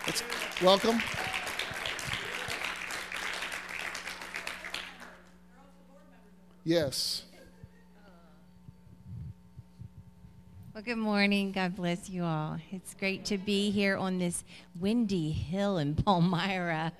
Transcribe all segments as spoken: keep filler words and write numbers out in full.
Let's welcome. Yes. Well, good morning. God bless you all. It's great to be here on this windy hill in Palmyra.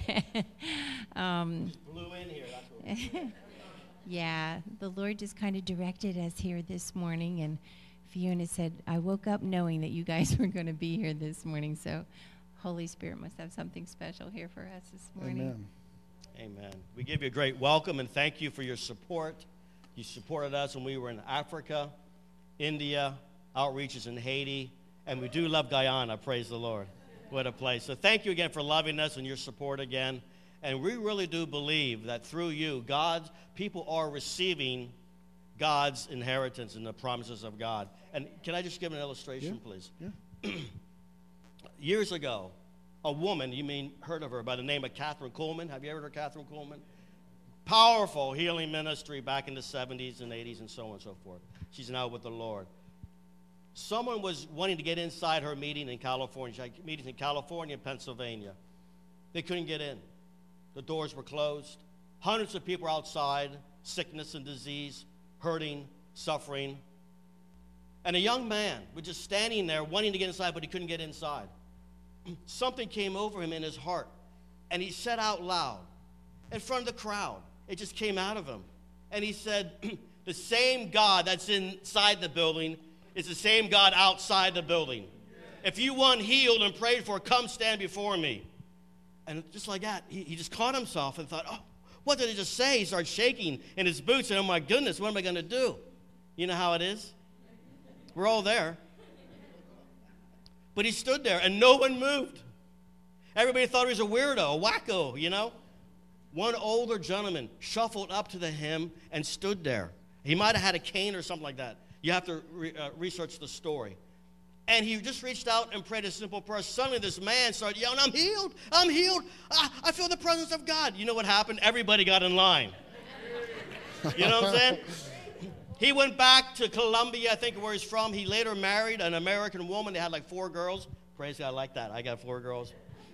um, Blew in here. That's what yeah, the Lord just kind of directed us here this morning, and Fiona said, I woke up knowing that you guys were going to be here this morning, so Holy Spirit must have something special here for us this morning. Amen. Amen. We give you a great welcome and thank you for your support. You supported us when we were in Africa, India, outreaches in Haiti, and we do love Guyana, praise the Lord. What a place. So thank you again for loving us and your support again. And we really do believe that through you, God's people are receiving God's inheritance and the promises of God. And can I just give an illustration, Yeah. please? Yeah. Years ago, a woman, you mean heard of her, by the name of Catherine Kuhlman. Have you ever heard of Catherine Kuhlman? Powerful healing ministry back in the seventies and eighties and so on and so forth. She's now with the Lord. Someone was wanting to get inside her meeting in California. She had meetings in California and Pennsylvania. They couldn't get in. The doors were closed. Hundreds of people were outside, sickness and disease, hurting, suffering. And a young man was just standing there wanting to get inside, but he couldn't get inside. Something came over him in his heart, and he said out loud, in front of the crowd, it just came out of him. And he said, the same God that's inside the building is the same God outside the building. If you want healed and prayed for, come stand before me. And just like that, he, he just caught himself and thought, oh, what did he just say? He started shaking in his boots, and oh my goodness, what am I going to do? You know how it is? We're all there. But he stood there, and no one moved. Everybody thought he was a weirdo, a wacko, you know? One older gentleman shuffled up to the him and stood there. He might have had a cane or something like that. You have to re- uh, research the story. And he just reached out and prayed a simple prayer. Suddenly this man started yelling, I'm healed, I'm healed. I, I feel the presence of God. You know what happened? Everybody got in line. You know what I'm saying? He went back to Colombia, I think where he's from. He later married an American woman. They had like four girls. Praise God, I like that. I got four girls.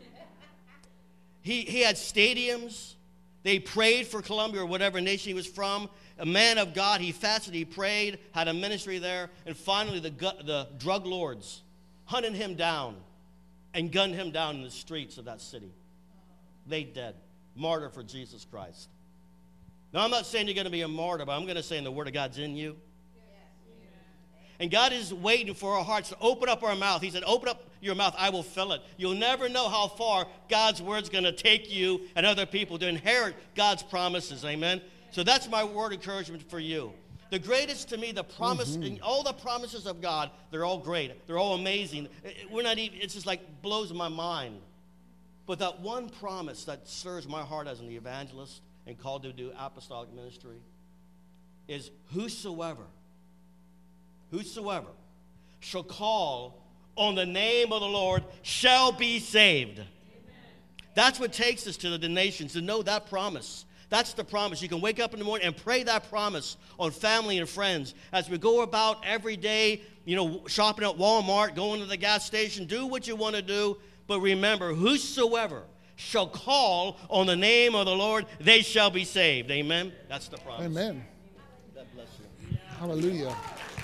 He, he had stadiums. They prayed for Colombia or whatever nation he was from. A man of God, he fasted, he prayed, had a ministry there, and finally the, gu- the drug lords hunted him down and gunned him down in the streets of that city. They dead. Martyr for Jesus Christ. Now, I'm not saying you're going to be a martyr, but I'm going to say the Word of God's in you. And God is waiting for our hearts to open up our mouth. He said, open up your mouth, I will fill it. You'll never know how far God's Word's going to take you and other people to inherit God's promises. Amen? So that's my word encouragement for you. The greatest to me, the promise, mm-hmm. and all the promises of God, they're all great. They're all amazing. We're not even, it's just like blows my mind. But that one promise that stirs my heart as an evangelist and called to do apostolic ministry is whosoever, whosoever shall call on the name of the Lord shall be saved. Amen. That's what takes us to the nations, to know that promise. That's the promise. You can wake up in the morning and pray that promise on family and friends. As we go about every day, you know, shopping at Walmart, going to the gas station, do what you want to do. But remember, whosoever shall call on the name of the Lord, they shall be saved. Amen? That's the promise. Amen. God bless you. Hallelujah.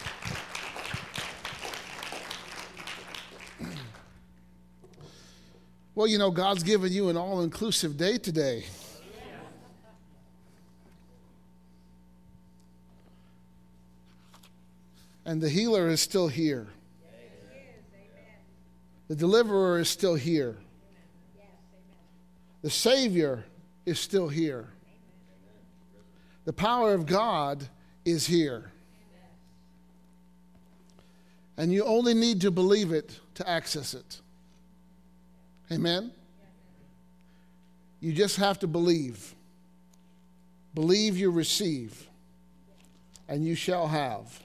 Well, you know, God's given you an all-inclusive day today. And the healer is still here. The deliverer is still here. The Savior is still here. The power of God is here. And you only need to believe it to access it. Amen? You just have to believe. Believe you receive, and you shall have.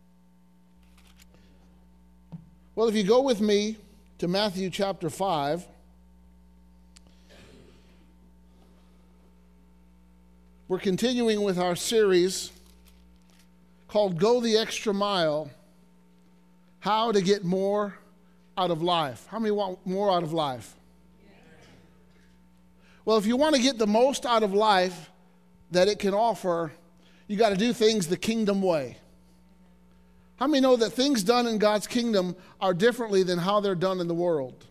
Well, if you go with me to Matthew chapter five, we're continuing with our series called Go the Extra Mile, How to Get More Out of Life. How many want more out of life? Well, if you want to get the most out of life that it can offer, you got to do things the kingdom way. How many know that things done in God's kingdom are differently than how they're done in the world?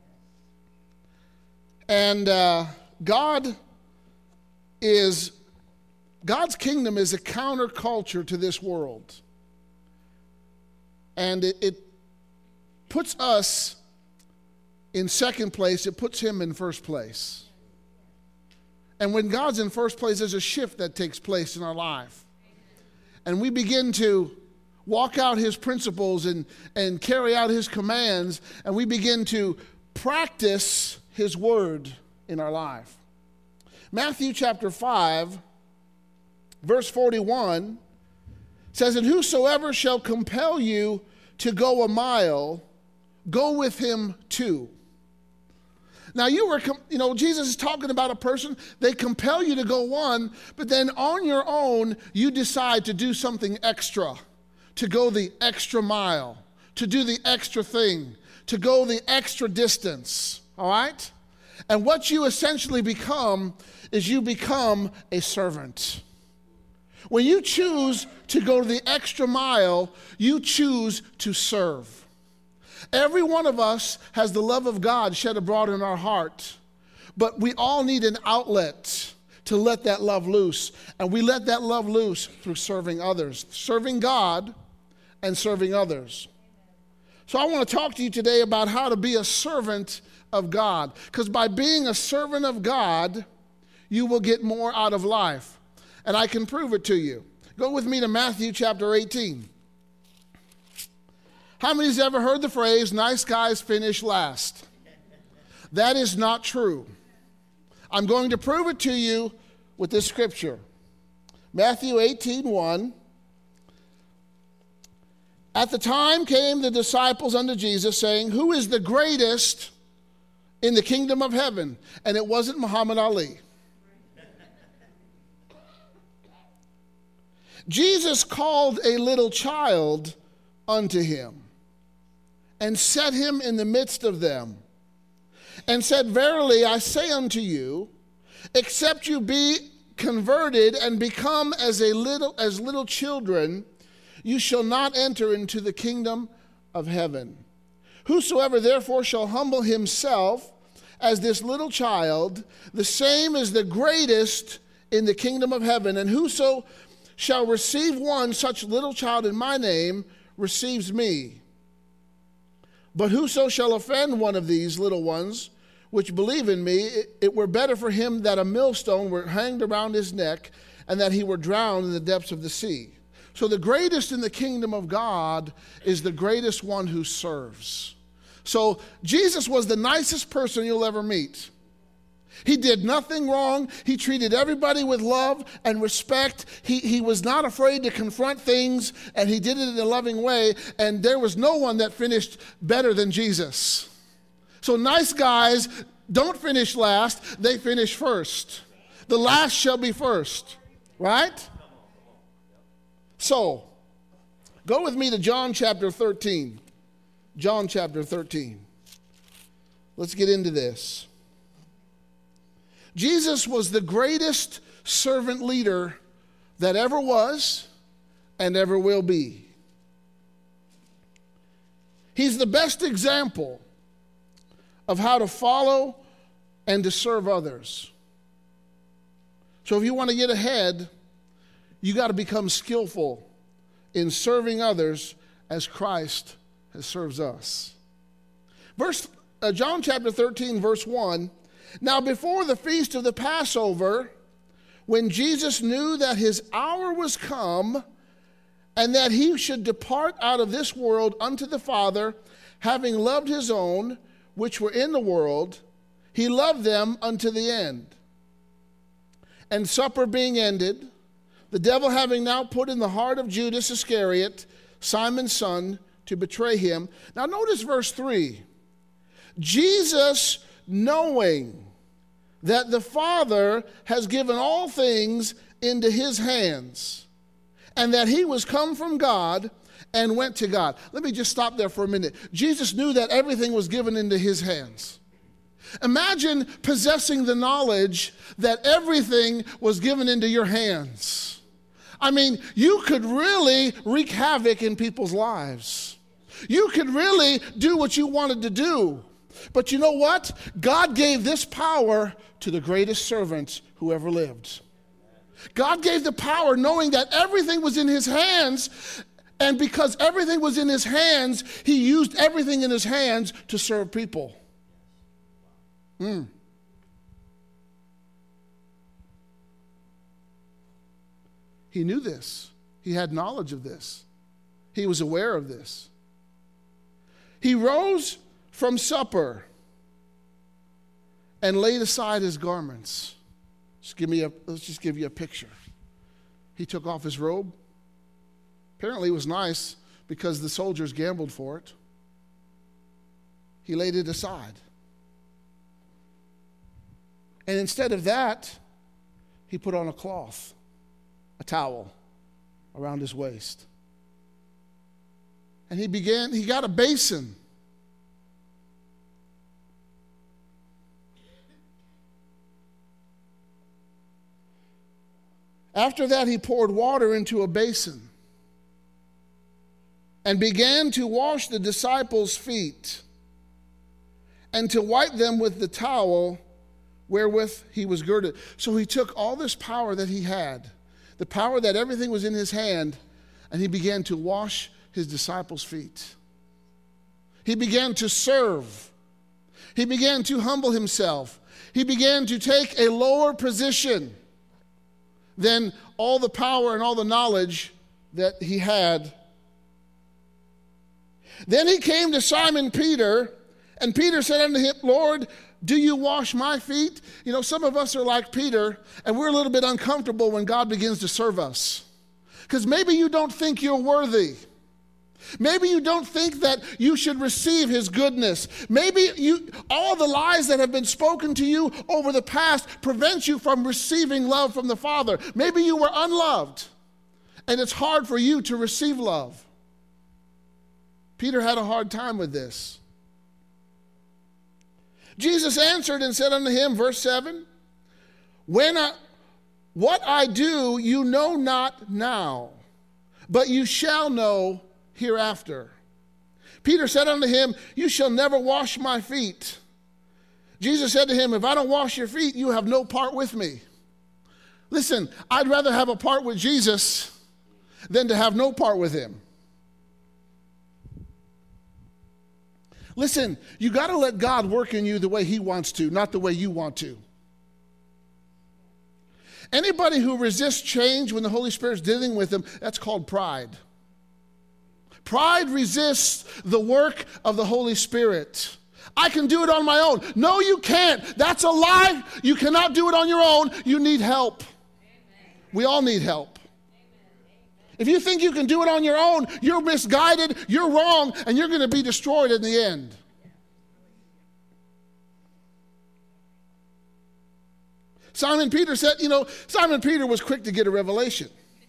And uh, God is, God's kingdom is a counterculture to this world. And it, it puts us in second place, it puts him in first place. And when God's in first place, there's a shift that takes place in our life. And we begin to walk out his principles and, and carry out his commands, and we begin to practice his word in our life. Matthew chapter five, verse forty-one says, "And whosoever shall compel you to go a mile, go with him two." Now, you were, you know, Jesus is talking about a person, they compel you to go one, but then on your own, you decide to do something extra, to go the extra mile, to do the extra thing, to go the extra distance, all right? And what you essentially become is you become a servant. When you choose to go the extra mile, you choose to serve. Every one of us has the love of God shed abroad in our heart, but we all need an outlet to let that love loose. And we let that love loose through serving others, serving God and serving others. So I want to talk to you today about how to be a servant of God, because by being a servant of God, you will get more out of life. And I can prove it to you. Go with me to Matthew chapter eighteen. How many's ever heard the phrase, nice guys finish last? That is not true. I'm going to prove it to you with this scripture. Matthew eighteen one. At the time came the disciples unto Jesus, saying, "Who is the greatest in the kingdom of heaven?" And it wasn't Muhammad Ali. Jesus called a little child unto him, and set him in the midst of them, and said, "Verily I say unto you, except you be converted and become as a little as little children, you shall not enter into the kingdom of heaven. Whosoever therefore shall humble himself as this little child, the same is the greatest in the kingdom of heaven. And whoso shall receive one such little child in my name receives me. But whoso shall offend one of these little ones which believe in me, it, it were better for him that a millstone were hanged around his neck, and that he were drowned in the depths of the sea." So the greatest in the kingdom of God is the greatest one who serves. So Jesus was the nicest person you'll ever meet. He did nothing wrong. He treated everybody with love and respect. He, he was not afraid to confront things, and he did it in a loving way. And there was no one that finished better than Jesus. So nice guys don't finish last. They finish first. The last shall be first. Right? So, go with me to John chapter thirteen. John chapter thirteen. Let's get into this. Jesus was the greatest servant leader that ever was and ever will be. He's the best example of how to follow and to serve others. So if you want to get ahead, you got to become skillful in serving others as Christ has served us. Verse uh, John chapter thirteen, verse one. "Now before the feast of the Passover, when Jesus knew that his hour was come, and that he should depart out of this world unto the Father, having loved his own, which were in the world, he loved them unto the end. And supper being ended, the devil having now put in the heart of Judas Iscariot, Simon's son, to betray him." Now notice verse three. "Jesus, knowing that the Father has given all things into his hands, and that he was come from God and went to God." Let me just stop there for a minute. Jesus knew that everything was given into his hands. Imagine possessing the knowledge that everything was given into your hands. I mean, you could really wreak havoc in people's lives. You could really do what you wanted to do. But you know what? God gave this power to the greatest servants who ever lived. God gave the power knowing that everything was in his hands, and because everything was in his hands, he used everything in his hands to serve people. Mm. He knew this. He had knowledge of this. He was aware of this. He rose from supper and laid aside his garments. Just give me a, let's just give you a picture. He took off his robe. Apparently it was nice because the soldiers gambled for it. He laid it aside. And instead of that, he put on a cloth, a towel around his waist. And he began, he got a basin. After that, he poured water into a basin and began to wash the disciples' feet and to wipe them with the towel wherewith he was girded. So he took all this power that he had, the power that everything was in his hand, and he began to wash his disciples' feet. He began to serve. He began to humble himself. He began to take a lower position than all the power and all the knowledge that he had. Then he came to Simon Peter, and Peter said unto him, Lord, do you wash my feet? You know, some of us are like Peter, and we're a little bit uncomfortable when God begins to serve us. Because maybe you don't think you're worthy. Maybe you don't think that you should receive his goodness. Maybe you, all the lies that have been spoken to you over the past prevent you from receiving love from the Father. Maybe you were unloved, and it's hard for you to receive love. Peter had a hard time with this. Jesus answered and said unto him, verse seven, When I, what I do you know not now, but you shall know hereafter. Peter said unto him, You shall never wash my feet. Jesus said to him, If I don't wash your feet, you have no part with me. Listen, I'd rather have a part with Jesus than to have no part with him. Listen, you got to let God work in you the way he wants to, not the way you want to. Anybody who resists change when the Holy Spirit's dealing with them, that's called pride. Pride resists the work of the Holy Spirit. I can do it on my own. No, you can't. That's a lie. You cannot do it on your own. You need help. Amen. We all need help. Amen. If you think you can do it on your own, you're misguided, you're wrong, and you're going to be destroyed in the end. Simon Peter said, you know, Simon Peter was quick to get a revelation.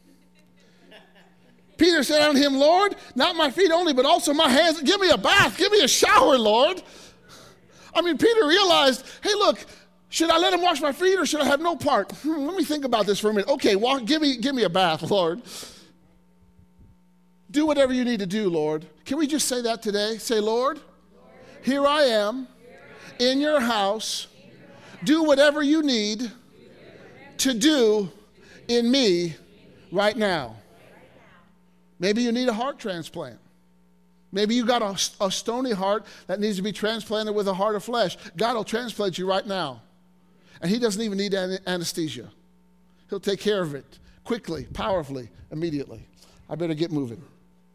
Peter said unto him, Lord, not my feet only, but also my hands. Give me a bath. Give me a shower, Lord. I mean, Peter realized, hey, look, should I let him wash my feet or should I have no part? Hmm, let me think about this for a minute. Okay, walk, give me, give me a bath, Lord. Do whatever you need to do, Lord. Can we just say that today? Say, Lord, Lord here I am in your house. Do whatever you need to do in me right now. Maybe you need a heart transplant. Maybe you got a, a stony heart that needs to be transplanted with a heart of flesh. God will transplant you right now. And he doesn't even need anesthesia. He'll take care of it quickly, powerfully, immediately. I better get moving.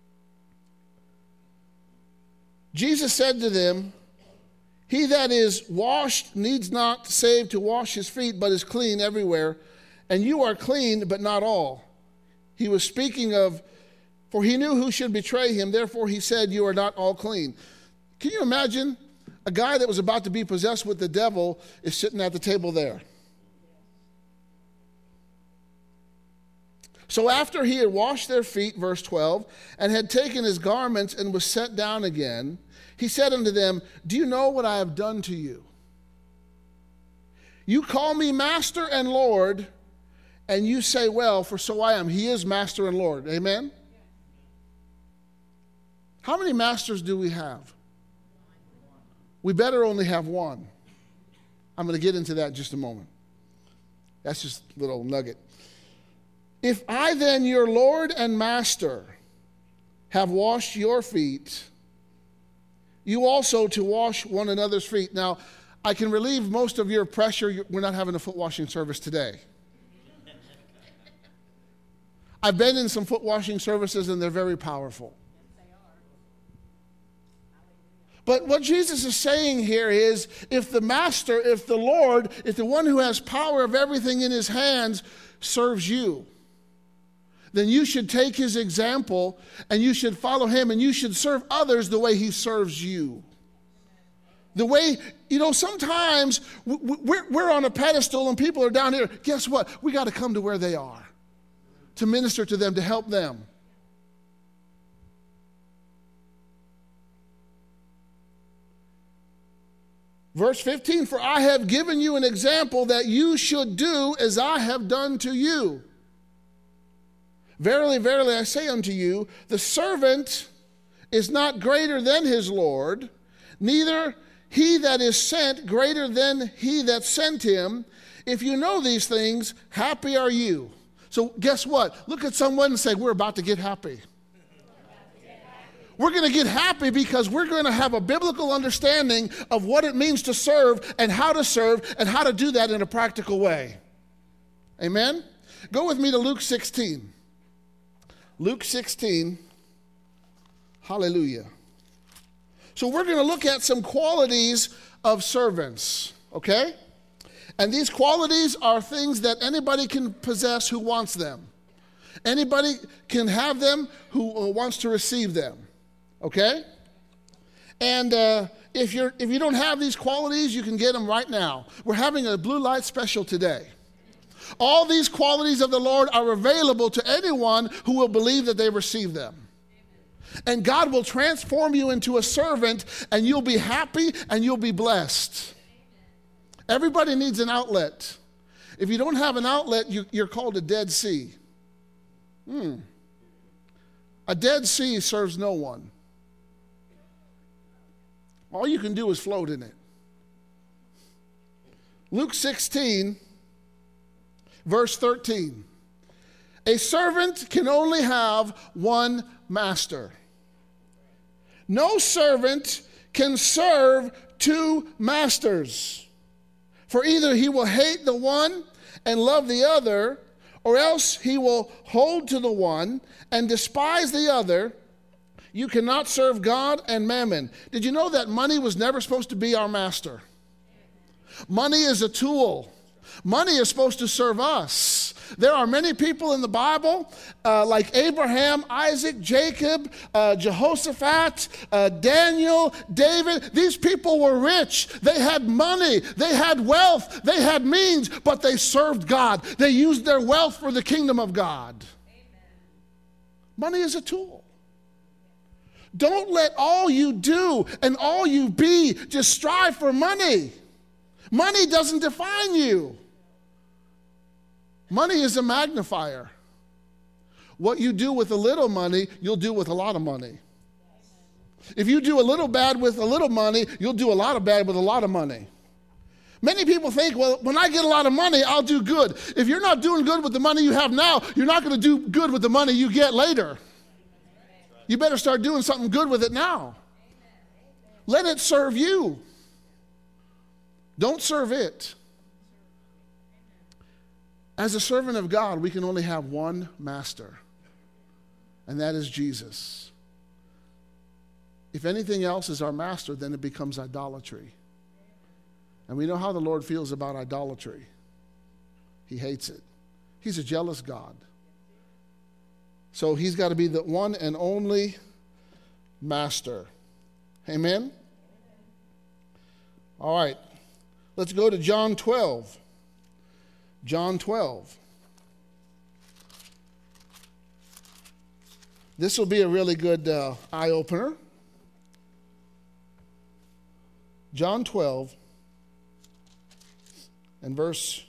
Jesus said to them, He that is washed needs not save to wash his feet, but is clean everywhere. And you are clean, but not all. He was speaking of, for he knew who should betray him, therefore he said, you are not all clean. Can you imagine a guy that was about to be possessed with the devil is sitting at the table there? So after he had washed their feet, verse twelve, and had taken his garments and was set down again, he said unto them, do you know what I have done to you? You call me Master and Lord, and you say, well, for so I am. He is Master and Lord. Amen? How many masters do we have? We better only have one. I'm going to get into that in just a moment. That's just a little nugget. If I then, your Lord and Master, have washed your feet, you also to wash one another's feet. Now, I can relieve most of your pressure. We're not having a foot washing service today. I've been in some foot washing services, and they're very powerful. But what Jesus is saying here is, if the Master, if the Lord, if the one who has power of everything in his hands serves you, then you should take his example and you should follow him and you should serve others the way he serves you. The way, you know, sometimes we're, we're on a pedestal and people are down here. Guess what? We got to come to where they are to minister to them, to help them. Verse fifteen, for I have given you an example that you should do as I have done to you. Verily, verily, I say unto you, the servant is not greater than his Lord, neither he that is sent greater than he that sent him. If you know these things, happy are you. So guess what? Look at someone and say, we're about to get happy. We're going to get happy because we're going to have a biblical understanding of what it means to serve and how to serve and how to do that in a practical way. Amen? Go with me to Luke sixteen. Luke sixteen. Hallelujah. So we're going to look at some qualities of servants, okay? And these qualities are things that anybody can possess who wants them. Anybody can have them who wants to receive them. Okay? And uh, if you're if you don't have these qualities, you can get them right now. We're having a blue light special today. All these qualities of the Lord are available to anyone who will believe that they receive them. And God will transform you into a servant, and you'll be happy and you'll be blessed. Everybody needs an outlet. If you don't have an outlet, you, you're called a Dead Sea. Hmm. A Dead Sea serves no one. All you can do is float in it. Luke sixteen, verse thirteen. A servant can only have one master. No servant can serve two masters. For either he will hate the one and love the other, or else he will hold to the one and despise the other. You cannot serve God and mammon. Did you know that money was never supposed to be our master? Money is a tool. Money is supposed to serve us. There are many people in the Bible, uh, like Abraham, Isaac, Jacob, uh, Jehoshaphat, uh, Daniel, David. These people were rich. They had money. They had wealth. They had means, but they served God. They used their wealth for the kingdom of God. Amen. Money is a tool. Don't let all you do and all you be just strive for money. Money doesn't define you. Money is a magnifier. What you do with a little money, you'll do with a lot of money. If you do a little bad with a little money, you'll do a lot of bad with a lot of money. Many people think, well, when I get a lot of money, I'll do good. If you're not doing good with the money you have now, you're not going to do good with the money you get later. You better start doing something good with it now. Let it serve you. Don't serve it. As a servant of God, we can only have one master, and that is Jesus. If anything else is our master, then it becomes idolatry. And we know how the Lord feels about idolatry. He hates it. He's a jealous God. So he's got to be the one and only master. Amen? All right. Let's go to John twelve. John twelve. This will be a really good uh, eye-opener. John twelve and verse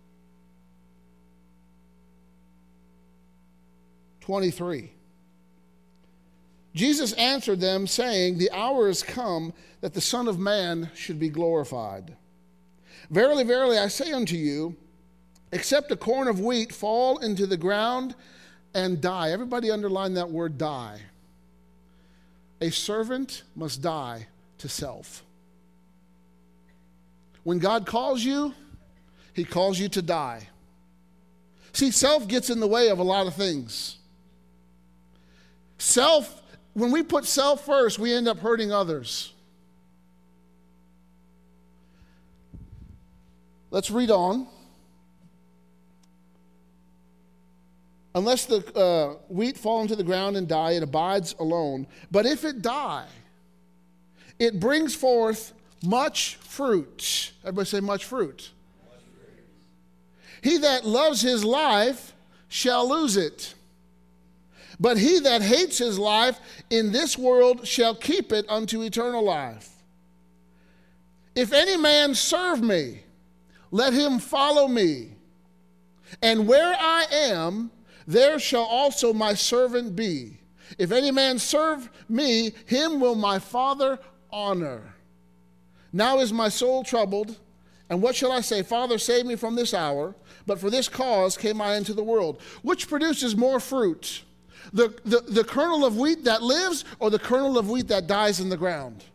twenty-three. Jesus answered them, saying, the hour is come that the Son of Man should be glorified. Verily, verily, I say unto you, except a corn of wheat fall into the ground and die. Everybody underline that word die. A servant must die to self. When God calls you, he calls you to die. See, self gets in the way of a lot of things. Self, when we put self first, we end up hurting others. Let's read on. Unless the uh, wheat fall into the ground and die, it abides alone. But if it die, it brings forth much fruit. Everybody say much fruit. Much fruit. He that loves his life shall lose it. But he that hates his life in this world shall keep it unto eternal life. If any man serve me, let him follow me. And where I am, there shall also my servant be. If any man serve me, him will my Father honor. Now is my soul troubled, and what shall I say? Father, save me from this hour. But for this cause came I into the world. Which produces more fruit? The, the, the kernel of wheat that lives, or the kernel of wheat that dies in the ground?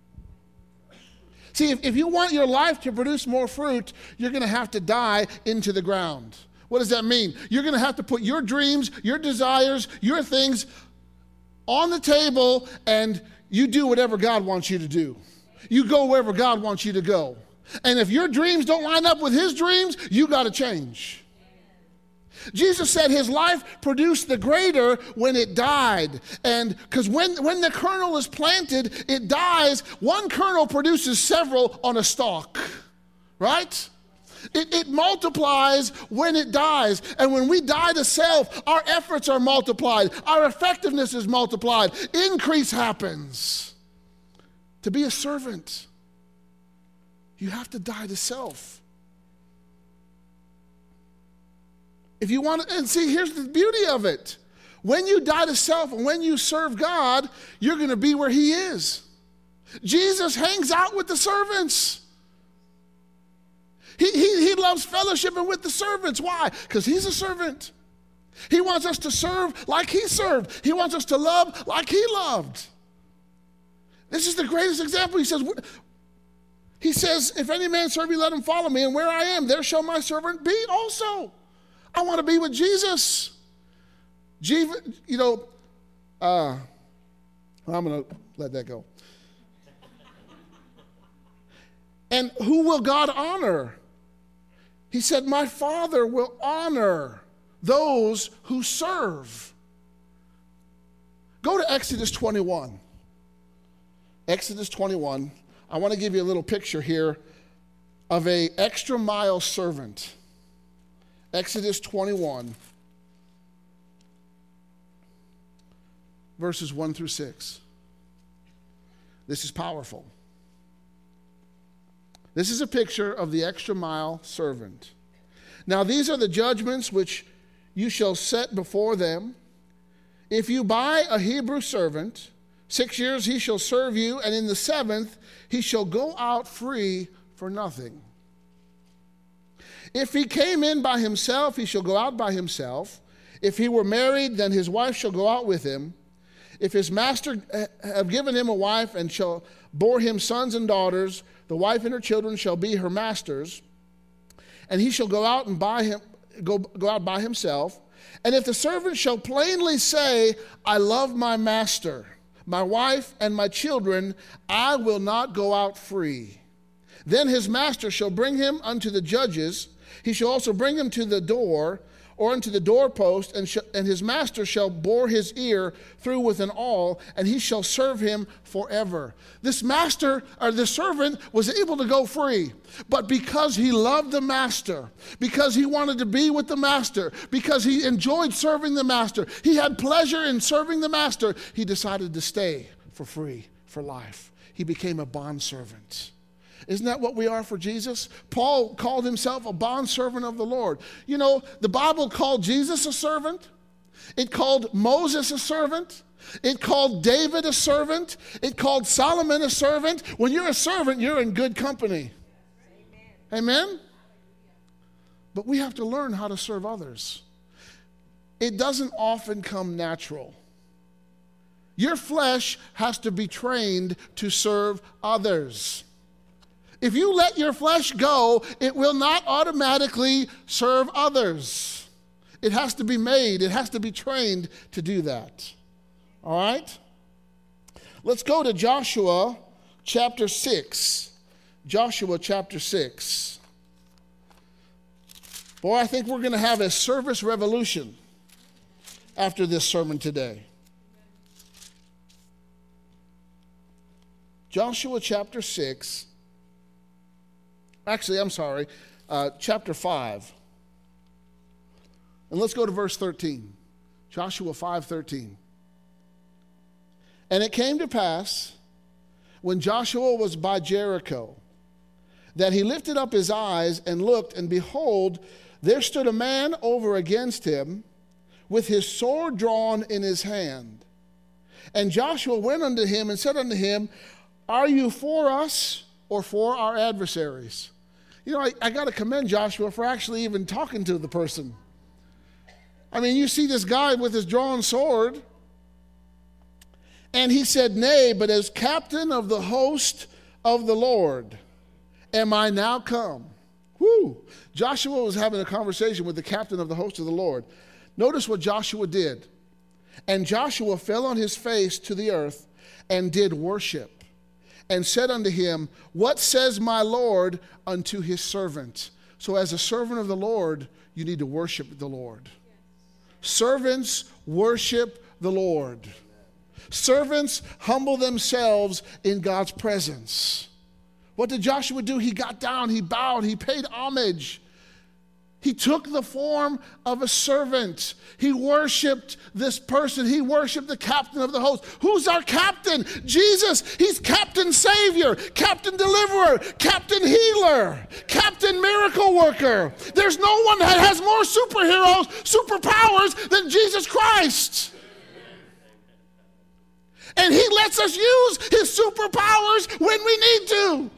See, if, if you want your life to produce more fruit, you're going to have to die into the ground. What does that mean? You're going to have to put your dreams, your desires, your things on the table, and you do whatever God wants you to do. You go wherever God wants you to go. And if your dreams don't line up with his dreams, you got to change. Jesus said his life produced the greater when it died. And because when, when the kernel is planted, it dies. One kernel produces several on a stalk, right? It, it multiplies when it dies. And when we die to self, our efforts are multiplied. Our effectiveness is multiplied. Increase happens. To be a servant, you have to die to self. If you want to, and see, here's the beauty of it. When you die to self and when you serve God, you're going to be where he is. Jesus hangs out with the servants. He, he, he loves fellowshipping with the servants. Why? Because he's a servant. He wants us to serve like he served. He wants us to love like he loved. This is the greatest example. He says, he says, if any man serve me, let him follow me. And where I am, there shall my servant be also. I want to be with Jesus. Je- you know, uh, I'm going to let that go. And who will God honor? He said, my Father will honor those who serve. Go to Exodus twenty-one. Exodus twenty-one. I want to give you a little picture here of an extra mile servant. Exodus twenty-one, verses one through six. This is powerful. This is a picture of the extra mile servant. Now these are the judgments which you shall set before them. If you buy a Hebrew servant, six years he shall serve you, and in the seventh he shall go out free for nothing. If he came in by himself, he shall go out by himself. If he were married, then his wife shall go out with him. If his master have given him a wife and shall bore him sons and daughters, the wife and her children shall be her master's. And he shall go out and buy him, go, go out by himself. And if the servant shall plainly say, I love my master, my wife, and my children, I will not go out free. Then his master shall bring him unto the judges. He shall also bring him to the door, or unto the doorpost, and, sh- and his master shall bore his ear through with an awl, and he shall serve him forever. This master, or the servant, was able to go free. But because he loved the master, because he wanted to be with the master, because he enjoyed serving the master, he had pleasure in serving the master, he decided to stay for free, for life. He became a bondservant. Isn't that what we are for Jesus? Paul called himself a bondservant of the Lord. You know, the Bible called Jesus a servant. It called Moses a servant. It called David a servant. It called Solomon a servant. When you're a servant, you're in good company. Amen? Amen? But we have to learn how to serve others. It doesn't often come natural. Your flesh has to be trained to serve others. If you let your flesh go, it will not automatically serve others. It has to be made, it has to be trained to do that. All right? Let's go to Joshua chapter six. Joshua chapter six. Boy, I think we're going to have a service revolution after this sermon today. Joshua chapter six. Actually, I'm sorry, uh, chapter five. And let's go to verse thirteen. Joshua five thirteen. And it came to pass, when Joshua was by Jericho, that he lifted up his eyes and looked, and behold, there stood a man over against him, with his sword drawn in his hand. And Joshua went unto him and said unto him, Are you for us or for our adversaries? You know, I, I got to commend Joshua for actually even talking to the person. I mean, you see this guy with his drawn sword, and he said, Nay, but as captain of the host of the Lord am I now come. Woo! Joshua was having a conversation with the captain of the host of the Lord. Notice what Joshua did. And Joshua fell on his face to the earth and did worship, and said unto him, What says my Lord unto his servant? So as a servant of the Lord, you need to worship the Lord. Servants worship the Lord. Servants humble themselves in God's presence. What did Joshua do? He got down, he bowed, he paid homage. He took the form of a servant. He worshiped this person. He worshiped the captain of the host. Who's our captain? Jesus. He's Captain Savior, Captain Deliverer, Captain Healer, Captain Miracle Worker. There's no one that has more superheroes, superpowers than Jesus Christ. And he lets us use his superpowers when we need to.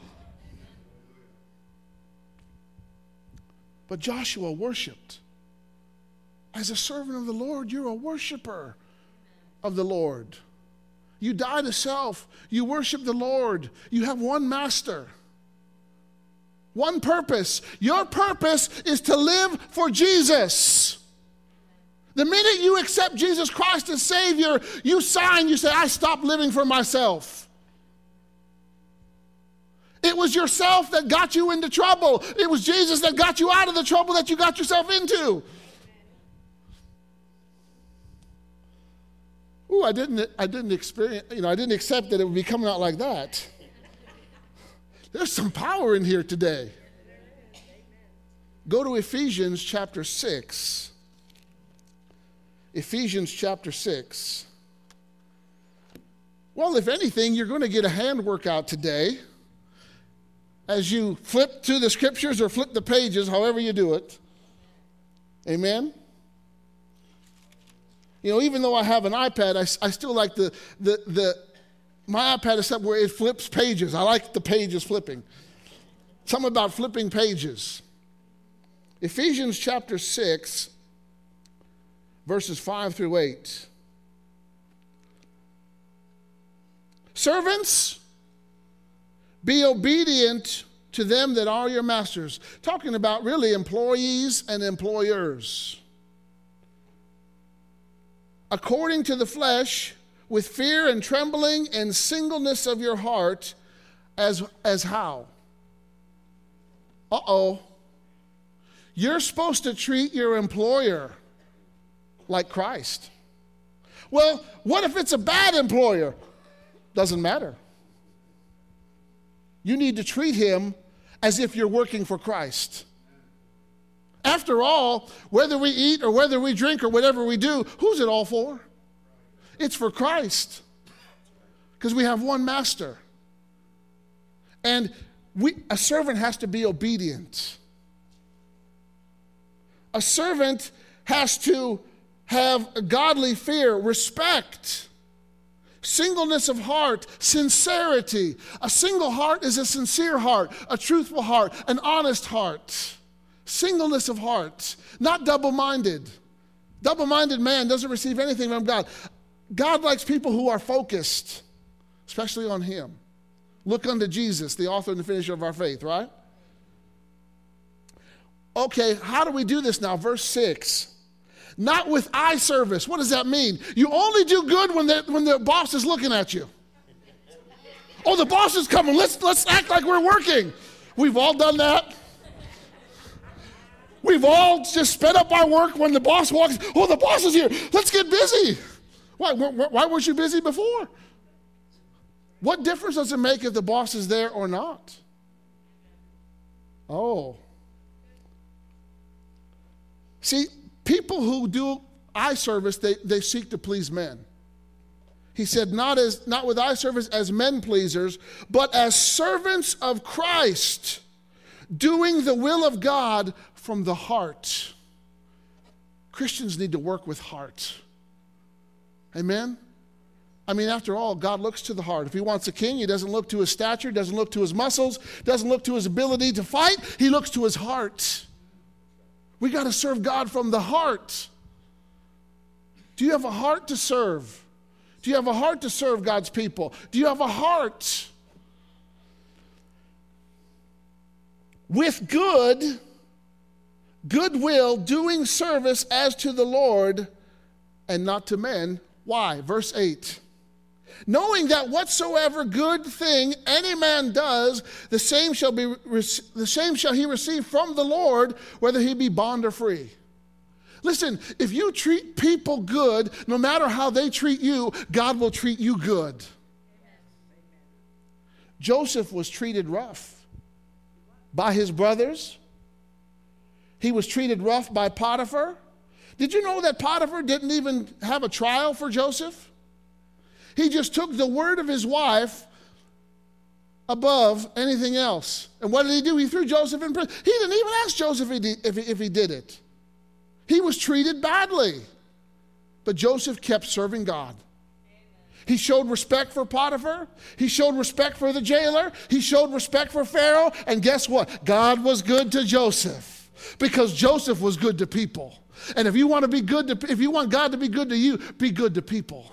But Joshua worshiped. As a servant of the Lord, you're a worshiper of the Lord. You die to self. You worship the Lord. You have one master. One purpose. Your purpose is to live for Jesus. The minute you accept Jesus Christ as Savior, you sign, you say, I stop living for myself. It was yourself that got you into trouble. It was Jesus that got you out of the trouble that you got yourself into. Ooh, I didn't, I didn't experience, you know, I didn't accept that it would be coming out like that. There's some power in here today. Go to Ephesians chapter six. Ephesians chapter six. Well, if anything, you're going to get a hand workout today as you flip to the scriptures or flip the pages, however you do it. Amen? You know, even though I have an iPad, I, I still like the, the, the, my iPad is something where it flips pages. I like the pages flipping. Something about flipping pages. Ephesians chapter six, verses five through eight. Servants, be obedient to them that are your masters. Talking about really employees and employers. According to the flesh, with fear and trembling and singleness of your heart, as, as how? Uh-oh. You're supposed to treat your employer like Christ. Well, what if it's a bad employer? Doesn't matter. You need to treat him as if you're working for Christ. After all, whether we eat or whether we drink or whatever we do, who's it all for? It's for Christ. Because we have one master. And we, a servant has to be obedient. A servant has to have a godly fear, respect, singleness of heart, sincerity. A single heart is a sincere heart, a truthful heart, an honest heart. Singleness of heart, not double-minded. Double-minded man doesn't receive anything from God. God likes people who are focused, especially on him. Look unto Jesus, the author and the finisher of our faith, right? Okay, how do we do this now? Verse six. Not with eye service. What does that mean? You only do good when the, when the boss is looking at you. Oh, the boss is coming. Let's, let's act like we're working. We've all done that. We've all just sped up our work when the boss walks. Oh, the boss is here. Let's get busy. Why, why weren't you busy before? What difference does it make if the boss is there or not? Oh. See, people who do eye service, they, they seek to please men. He said, not as not with eye service as men pleasers, but as servants of Christ, doing the will of God from the heart. Christians need to work with heart. Amen? I mean, after all, God looks to the heart. If he wants a king, he doesn't look to his stature, doesn't look to his muscles, doesn't look to his ability to fight. He looks to his heart. We got to serve God from the heart. Do you have a heart to serve? Do you have a heart to serve God's people? Do you have a heart? With good, goodwill, doing service as to the Lord and not to men. Why? Verse eight. Knowing that whatsoever good thing any man does, the same shall be the same shall he receive from the Lord, whether he be bond or free. Listen, if you treat people good, no matter how they treat you, God will treat you good. Amen. Joseph was treated rough by his brothers. He was treated rough by Potiphar. Did you know that Potiphar didn't even have a trial for Joseph? He just took the word of his wife above anything else. And what did he do? He threw Joseph in prison. He didn't even ask Joseph if he, if he, if he did it. He was treated badly. But Joseph kept serving God. He showed respect for Potiphar. He showed respect for the jailer. He showed respect for Pharaoh. And guess what? God was good to Joseph because Joseph was good to people. And if you want to be good to, if you want God to be good to you, be good to people.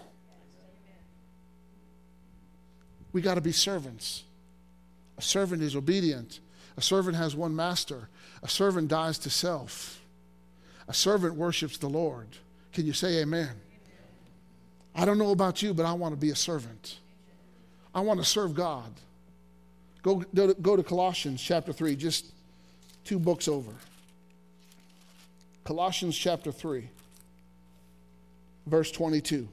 We got to be servants. A servant is obedient. A servant has one master. A servant dies to self. A servant worships the Lord. Can you say amen? Amen? I don't know about you, but I want to be a servant. I want to serve God. Go, go, go to Colossians chapter three, just two books over. Colossians chapter three, verse twenty-two.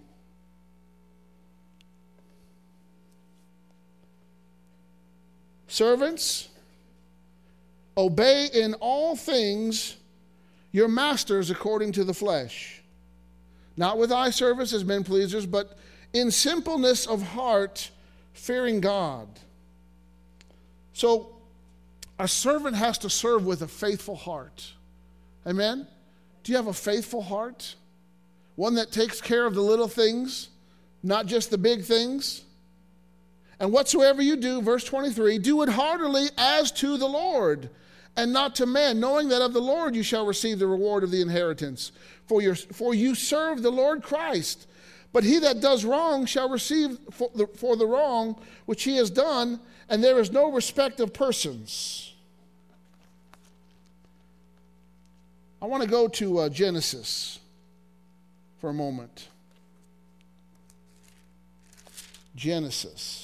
Servants, obey in all things your masters according to the flesh, not with eye service as men pleasers, but in simpleness of heart, fearing God. So a servant has to serve with a faithful heart. Amen? Do you have a faithful heart? One that takes care of the little things, not just the big things? And whatsoever you do, verse twenty-three, do it heartily as to the Lord, and not to men, knowing that of the Lord you shall receive the reward of the inheritance. For, your, for you serve the Lord Christ. But he that does wrong shall receive for the, for the wrong which he has done, and there is no respect of persons. I want to go to uh, Genesis for a moment. Genesis.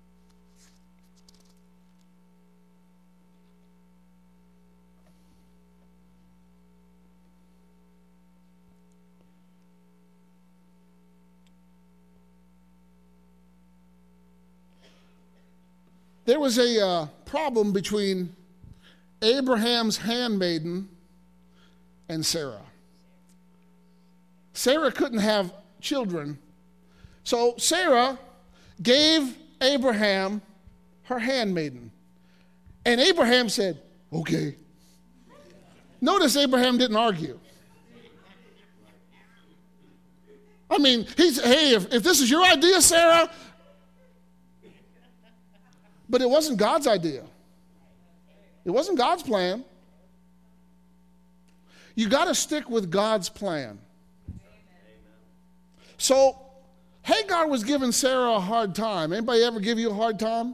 There was a uh, problem between Abraham's handmaiden and Sarah. Sarah couldn't have children, so Sarah gave Abraham her handmaiden. And Abraham said, okay. Notice Abraham didn't argue. I mean, he's, hey, if, if this is your idea, Sarah. But it wasn't God's idea. It wasn't God's plan. You got to stick with God's plan. So Hagar was giving Sarah a hard time. Anybody ever give you a hard time?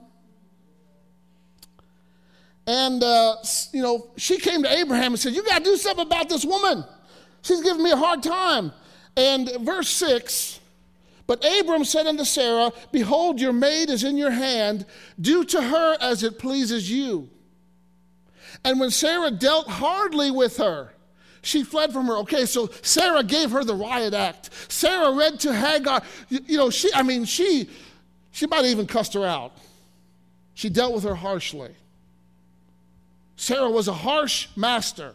And, uh, you know, she came to Abraham and said, you got to do something about this woman. She's giving me a hard time. And verse six, but Abram said unto Sarah, behold, your maid is in your hand. Do to her as it pleases you. And when Sarah dealt hardly with her, she fled from her. Okay, so Sarah gave her the riot act. Sarah read to Hagar. You, you know, she, I mean, she, she might have even cussed her out. She dealt with her harshly. Sarah was a harsh master.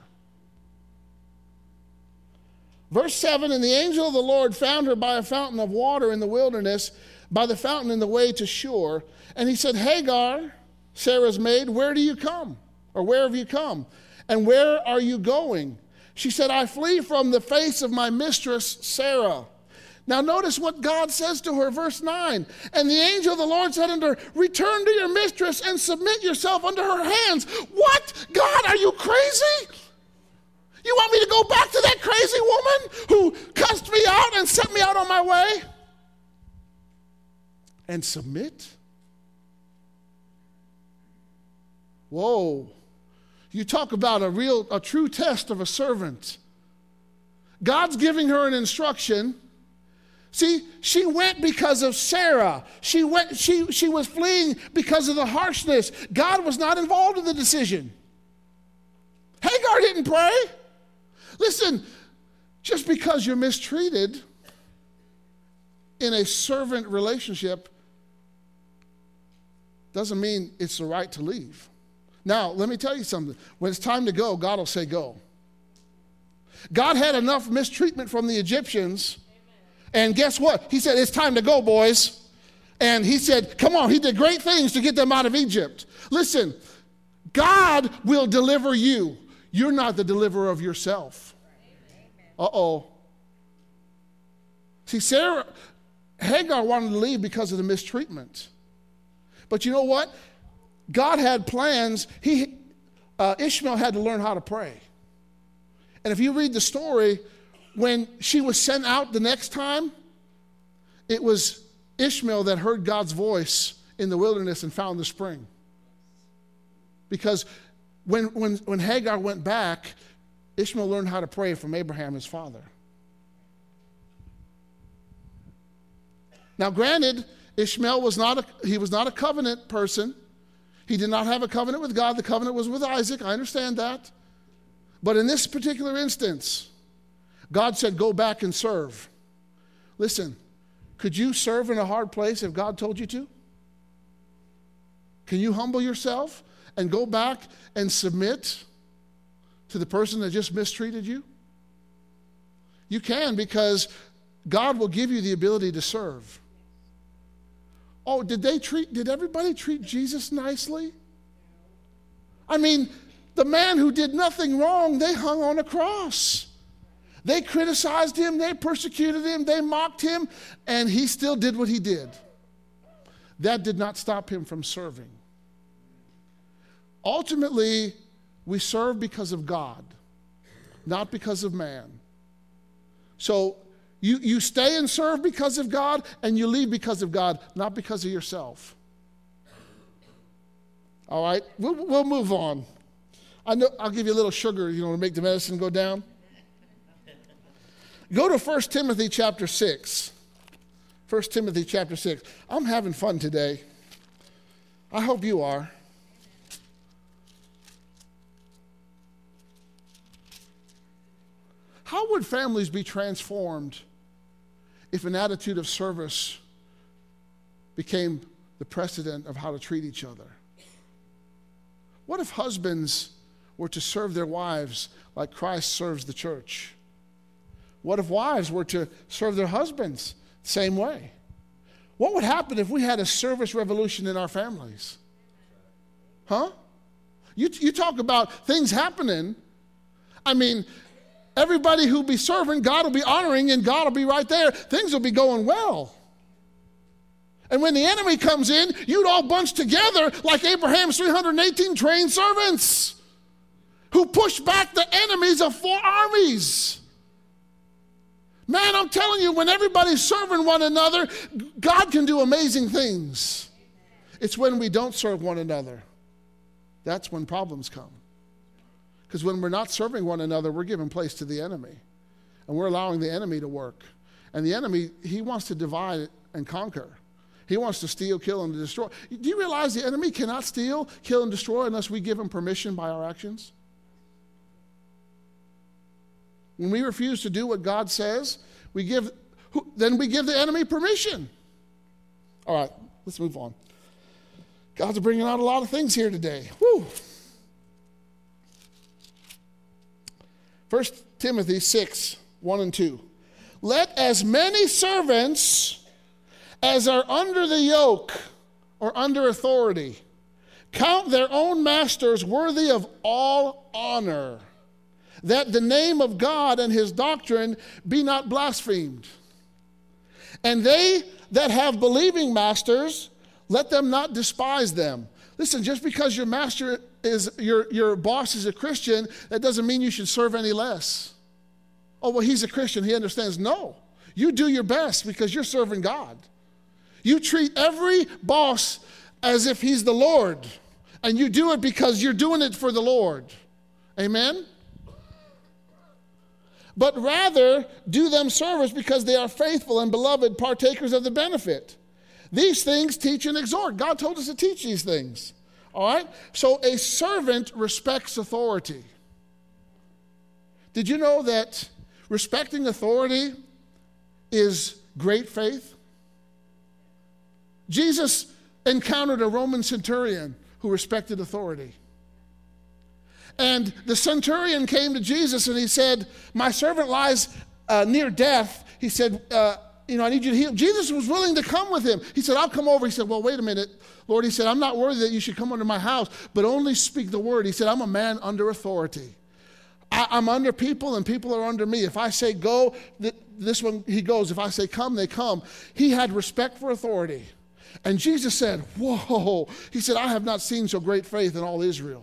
Verse seven, and the angel of the Lord found her by a fountain of water in the wilderness, by the fountain in the way to Shur. And he said, Hagar, Sarah's maid, where do you come? Or where have you come? And where are you going? She said, I flee from the face of my mistress, Sarah. Now notice what God says to her, verse nine. And the angel of the Lord said unto her, return to your mistress and submit yourself unto her hands. What? God, are you crazy? You want me to go back to that crazy woman who cussed me out and sent me out on my way? And submit? Whoa. You talk about a real, a true test of a servant. God's giving her an instruction. See, she went because of Sarah. She went, she, she was fleeing because of the harshness. God was not involved in the decision. Hagar didn't pray. Listen, just because you're mistreated in a servant relationship doesn't mean it's the right to leave. Now, let me tell you something. When it's time to go, God will say go. God had enough mistreatment from the Egyptians. And guess what? He said, it's time to go, boys. And he said, come on. He did great things to get them out of Egypt. Listen, God will deliver you. You're not the deliverer of yourself. Uh-oh. See, Sarah, Hagar wanted to leave because of the mistreatment. But you know what? God had plans. He, uh, Ishmael had to learn how to pray. And if you read the story, when she was sent out the next time, it was Ishmael that heard God's voice in the wilderness and found the spring. Because when, when, when Hagar went back, Ishmael learned how to pray from Abraham, his father. Now, granted, Ishmael was not a, he was not a covenant person. He did not have a covenant with God. The covenant was with Isaac. I understand that. But in this particular instance, God said, go back and serve. Listen, could you serve in a hard place if God told you to? Can you humble yourself and go back and submit to the person that just mistreated you? You can, because God will give you the ability to serve. Oh, did they treat, did everybody treat Jesus nicely? I mean, the man who did nothing wrong, they hung on a cross. They criticized him, they persecuted him, they mocked him, and he still did what he did. That did not stop him from serving. Ultimately, we serve because of God, not because of man. So you, you stay and serve because of God, and you leave because of God, not because of yourself. All right, we'll, we'll move on. I know, I'll give you a little sugar, you know, to make the medicine go down. Go to First Timothy chapter six. First Timothy chapter six. I'm having fun today. I hope you are. How would families be transformed if an attitude of service became the precedent of how to treat each other? What if husbands were to serve their wives like Christ serves the church? What if wives were to serve their husbands the same way? What would happen if we had a service revolution in our families? Huh? You, you talk about things happening. I mean, everybody who'll be serving, God will be honoring, and God will be right there. Things will be going well. And when the enemy comes in, you'd all bunch together like Abraham's three hundred eighteen trained servants who pushed back the enemies of four armies. Man, I'm telling you, when everybody's serving one another, God can do amazing things. It's when we don't serve one another. That's when problems come. Because when we're not serving one another, we're giving place to the enemy. And we're allowing the enemy to work. And the enemy, he wants to divide and conquer. He wants to steal, kill, and destroy. Do you realize the enemy cannot steal, kill, and destroy unless we give him permission by our actions? When we refuse to do what God says, we give, then we give the enemy permission. All right, let's move on. God's bringing out a lot of things here today. Whew. First Timothy six, one and two. Let as many servants as are under the yoke or under authority count their own masters worthy of all honor, that the name of God and his doctrine be not blasphemed. And they that have believing masters, let them not despise them. Listen, just because your master is, your, your boss is a Christian, that doesn't mean you should serve any less. Oh, well, he's a Christian, he understands. No, you do your best because you're serving God. You treat every boss as if he's the Lord, and you do it because you're doing it for the Lord. Amen? But rather do them service because they are faithful and beloved partakers of the benefit. These things teach and exhort. God told us to teach these things. All right? So a servant respects authority. Did you know that respecting authority is great faith? Jesus encountered a Roman centurion who respected authority. And the centurion came to Jesus and he said, my servant lies uh, near death. He said, uh, you know, I need you to heal. Jesus was willing to come with him. He said, I'll come over. He said, well, wait a minute, Lord. He said, I'm not worthy that you should come under my house, but only speak the word. He said, I'm a man under authority. I, I'm under people and people are under me. If I say go, th- this one, he goes. If I say come, they come. He had respect for authority. And Jesus said, whoa. He said, I have not seen so great faith in all Israel.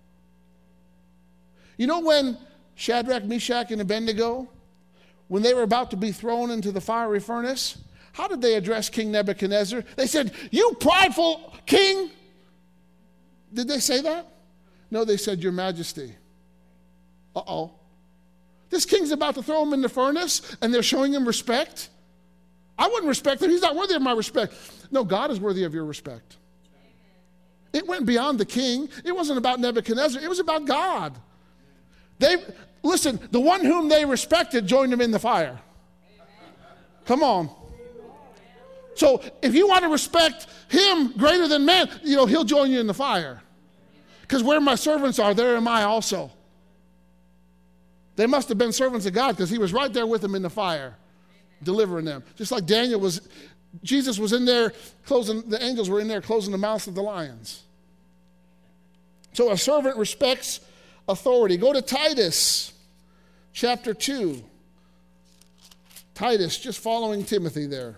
You know when Shadrach, Meshach, and Abednego, when they were about to be thrown into the fiery furnace, how did they address King Nebuchadnezzar? They said, you prideful king. Did they say that? No, they said, your majesty. Uh-oh. This king's about to throw him in the furnace, and they're showing him respect? I wouldn't respect him. He's not worthy of my respect. No, God is worthy of your respect. It went beyond the king. It wasn't about Nebuchadnezzar. It was about God. They, listen, the one whom they respected joined them in the fire. Come on. So if you want to respect him greater than man, you know, he'll join you in the fire. Because where my servants are, there am I also. They must have been servants of God because he was right there with them in the fire, delivering them. Just like Daniel was, Jesus was in there closing, the angels were in there closing the mouths of the lions. So a servant respects authority. Go to Titus chapter two. Titus, just following Timothy there.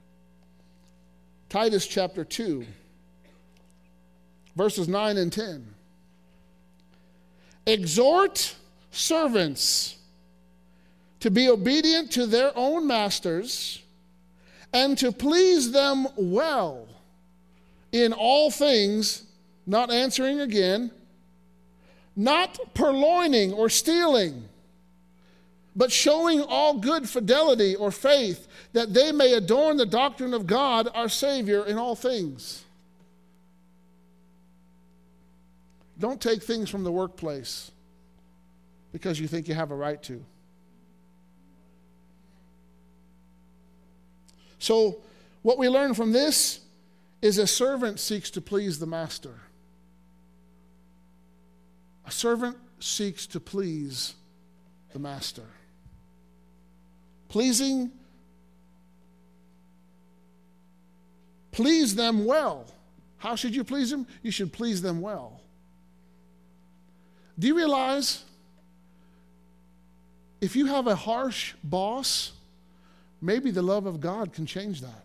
Titus chapter two, verses nine and ten. Exhort servants to be obedient to their own masters and to please them well in all things, not answering again, not purloining or stealing, but showing all good fidelity or faith, that they may adorn the doctrine of God our Savior in all things. Don't take things from the workplace because you think you have a right to. So what we learn from this is a servant seeks to please the master. A servant seeks to please the master. Pleasing, please them well. How should you please them? You should please them well. Do you realize if you have a harsh boss, maybe the love of God can change that?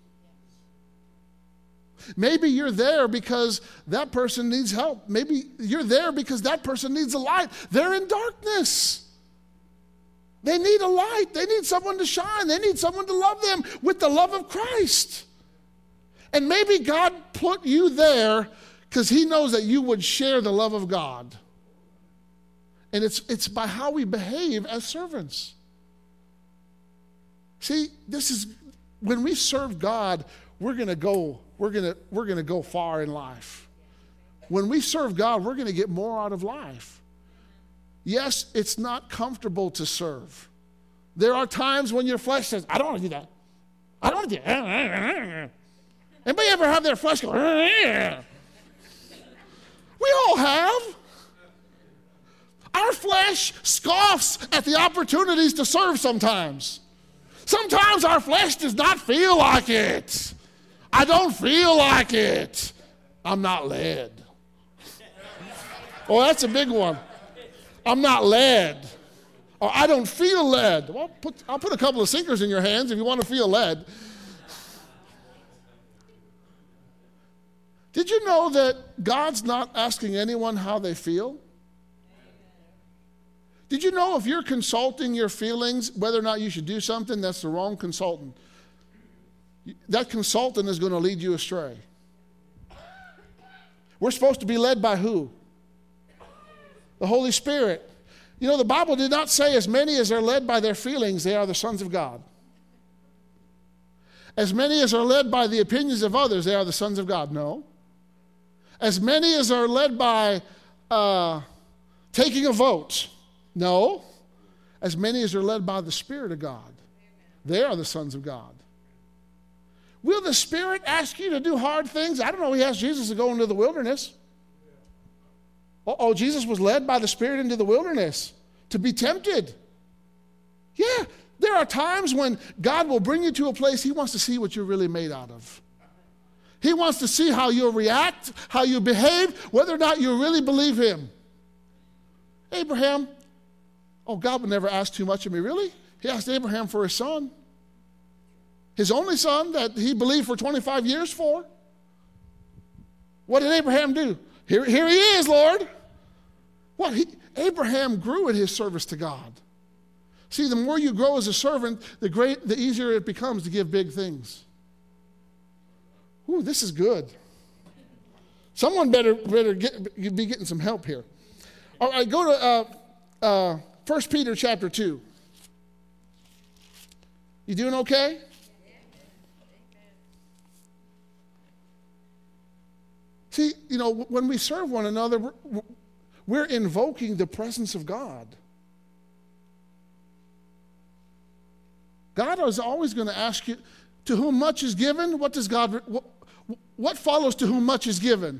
Maybe you're there because that person needs help. Maybe you're there because that person needs a light. They're in darkness. They need a light. They need someone to shine. They need someone to love them with the love of Christ. And maybe God put you there because he knows that you would share the love of God. And it's, it's by how we behave as servants. See, this is, when we serve God, we're going to go, we're going to, we're going to go far in life. When we serve God, we're going to get more out of life. Yes, it's not comfortable to serve. There are times when your flesh says, I don't want to do that. I don't want to do that. Anybody ever have their flesh go, we all have. Our flesh scoffs at the opportunities to serve sometimes. Sometimes our flesh does not feel like it. I don't feel like it. I'm not led. Oh, that's a big one. I'm not led. Or I don't feel led. Well, put, I'll put a couple of sinkers in your hands if you want to feel led. Did you know that God's not asking anyone how they feel? Did you know if you're consulting your feelings, whether or not you should do something, that's the wrong consultant? That consultant is going to lead you astray. We're supposed to be led by who? The Holy Spirit. You know, the Bible did not say as many as are led by their feelings, they are the sons of God. As many as are led by the opinions of others, they are the sons of God. No. As many as are led by uh, taking a vote. No. As many as are led by the Spirit of God, they are the sons of God. Will the Spirit ask you to do hard things? I don't know. He asked Jesus to go into the wilderness. Oh, Jesus was led by the Spirit into the wilderness to be tempted. Yeah, there are times when God will bring you to a place he wants to see what you're really made out of. He wants to see how you'll react, how you behave, whether or not you really believe him. Abraham, oh, God would never ask too much of me, really? He asked Abraham for his son. His only son that he believed for twenty-five years for. What did Abraham do? Here, here he is, Lord. What? He, Abraham grew in his service to God. See, the more you grow as a servant, the great, the easier it becomes to give big things. Ooh, this is good. Someone better, better get, be getting some help here. All right, go to uh, uh, First Peter chapter two. You doing okay? See, you know, when we serve one another, we're, we're invoking the presence of God. God is always going to ask you, to whom much is given, what does God, what, what follows to whom much is given?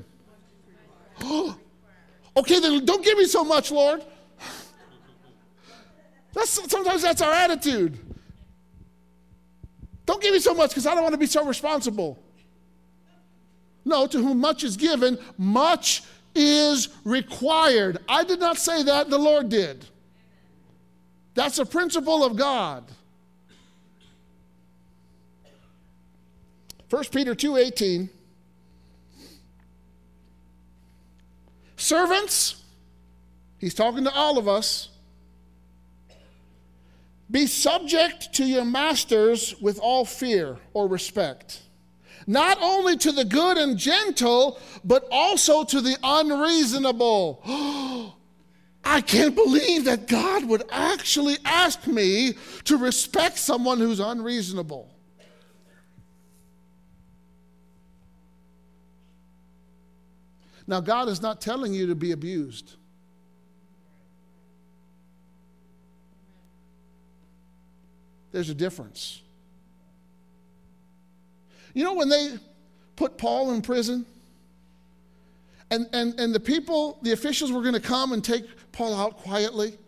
Okay, then don't give me so much, Lord. That's, sometimes that's our attitude. Don't give me so much because I don't want to be so responsible. No, to whom much is given, much is required. I did not say that, the Lord did. That's a principle of God. First Peter two eighteen. Servants, he's talking to all of us. Be subject to your masters with all fear or respect. Not only to the good and gentle, but also to the unreasonable. I can't believe that God would actually ask me to respect someone who's unreasonable. Now, God is not telling you to be abused. There's a difference. You know when they put Paul in prison and, and, and the people, the officials were going to come and take Paul out quietly?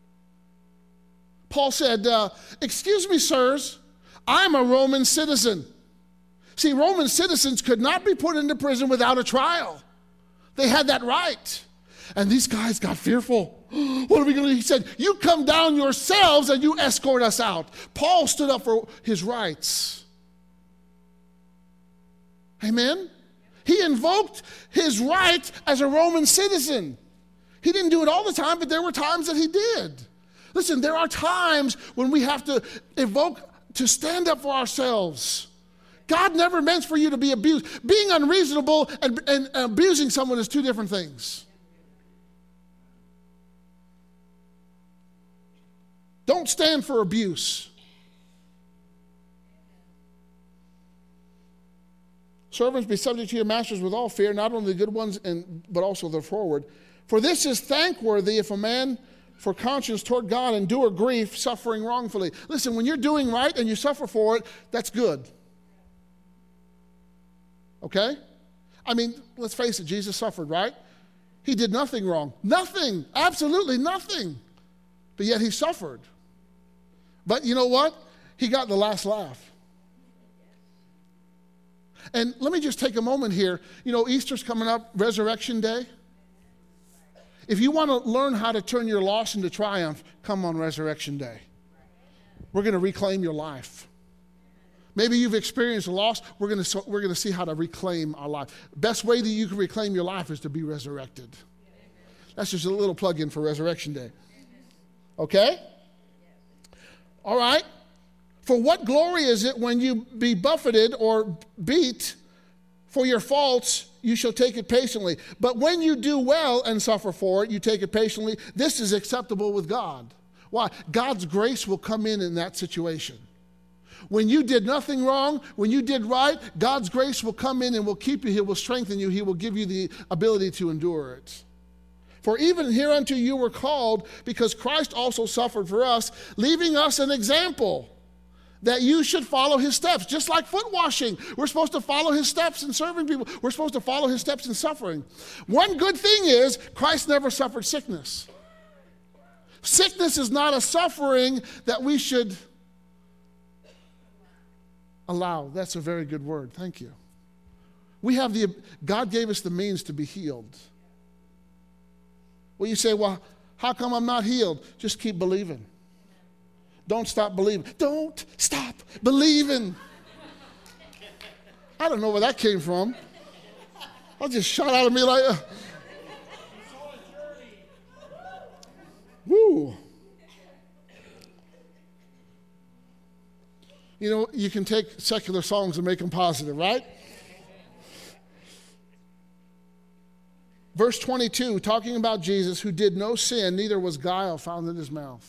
Paul said, uh, excuse me, sirs, I'm a Roman citizen. See, Roman citizens could not be put into prison without a trial. They had that right. And these guys got fearful. What are we going to do? He said, you come down yourselves and you escort us out. Paul stood up for his rights. Amen? He invoked his right as a Roman citizen. He didn't do it all the time, but there were times that he did. Listen, there are times when we have to evoke, to stand up for ourselves. God never meant for you to be abused. Being unreasonable and, and abusing someone is two different things. Don't stand for abuse. Servants, be subject to your masters with all fear, not only the good ones, and, but also the forward. For this is thankworthy if a man for conscience toward God endure grief, suffering wrongfully. Listen, when you're doing right and you suffer for it, that's good. Okay? I mean, let's face it, Jesus suffered, right? He did nothing wrong. Nothing. Absolutely nothing. But yet he suffered. But you know what? He got the last laugh. And let me just take a moment here. You know, Easter's coming up, Resurrection Day. If you want to learn how to turn your loss into triumph, come on Resurrection Day. We're going to reclaim your life. Maybe you've experienced a loss. We're going to, we're going to see how to reclaim our life. Best way that you can reclaim your life is to be resurrected. That's just a little plug-in for Resurrection Day. Okay? All right. For what glory is it when you be buffeted or beat for your faults, you shall take it patiently. But when you do well and suffer for it, you take it patiently. This is acceptable with God. Why? God's grace will come in in that situation. When you did nothing wrong, when you did right, God's grace will come in and will keep you. He will strengthen you. He will give you the ability to endure it. For even hereunto you were called, because Christ also suffered for us, leaving us an example, that you should follow his steps. Just like foot washing, we're supposed to follow his steps in serving people. We're supposed to follow his steps in suffering. One good thing is Christ never suffered sickness. Sickness is not a suffering that we should allow. That's a very good word. Thank you. We have the, God gave us the means to be healed. Well, you say, well, how come I'm not healed? Just keep believing. Don't stop believing. Don't stop believing. I don't know where that came from. I just shot out of me like, uh, woo. You know, you can take secular songs and make them positive, right? Verse twenty-two, talking about Jesus, who did no sin, neither was guile found in his mouth.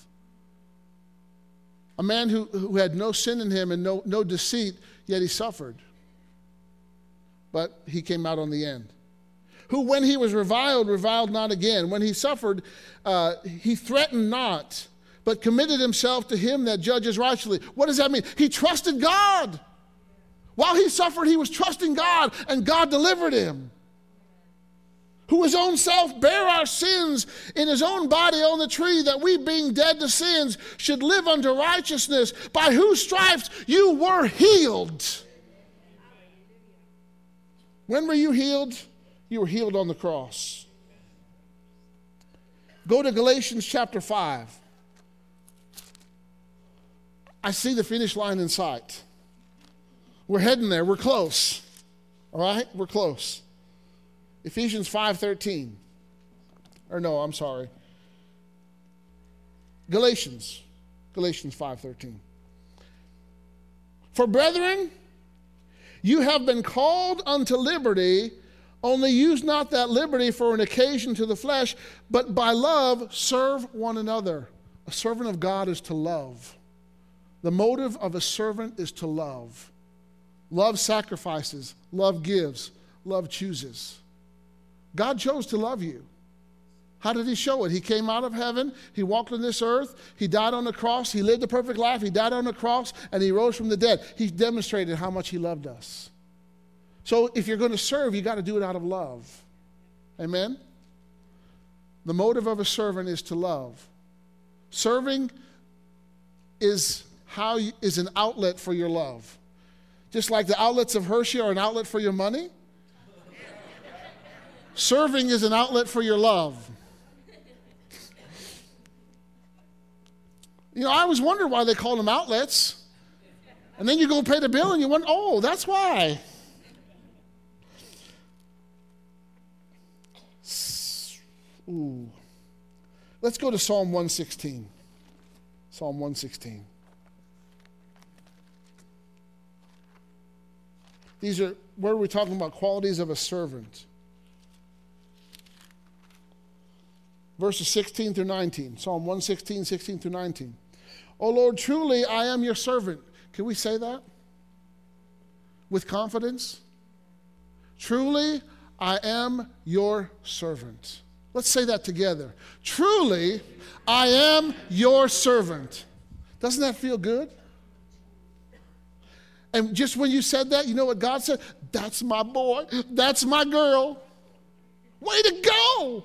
A man who, who had no sin in him and no, no deceit, yet he suffered. But he came out on the end. Who, when he was reviled, reviled not again. When he suffered, uh, he threatened not, but committed himself to him that judges righteously. What does that mean? He trusted God. While he suffered, he was trusting God, and God delivered him. Who his own self bare our sins in his own body on the tree, that we, being dead to sins, should live unto righteousness, by whose stripes you were healed. When were you healed? You were healed on the cross. Go to Galatians chapter five. I see the finish line in sight. We're heading there. We're close. All right? We're close. Ephesians five thirteen. Or no, I'm sorry. Galatians. Galatians five thirteen. For brethren, you have been called unto liberty, only use not that liberty for an occasion to the flesh, but by love serve one another. A servant of God is to love. The motive of a servant is to love. Love sacrifices. Love gives. Love chooses. God chose to love you. How did he show it? He came out of heaven. He walked on this earth. He died on the cross. He lived a perfect life. He died on the cross, and he rose from the dead. He demonstrated how much he loved us. So if you're going to serve, you got to do it out of love. Amen? The motive of a servant is to love. Serving is how you, is an outlet for your love. Just like the outlets of Hershey are an outlet for your money. Serving is an outlet for your love. You know, I always wondered why they called them outlets. And then you go pay the bill and you wonder, oh, that's why. Ooh. Let's go to Psalm one sixteen. Psalm one sixteen. These are, where are we talking about qualities of a servant? Verses sixteen through nineteen. Psalm one sixteen, sixteen through nineteen. O Lord, truly I am your servant. Can we say that with confidence? Truly I am your servant. Let's say that together. Truly I am your servant. Doesn't that feel good? And just when you said that, you know what God said? That's my boy. That's my girl. Way to go.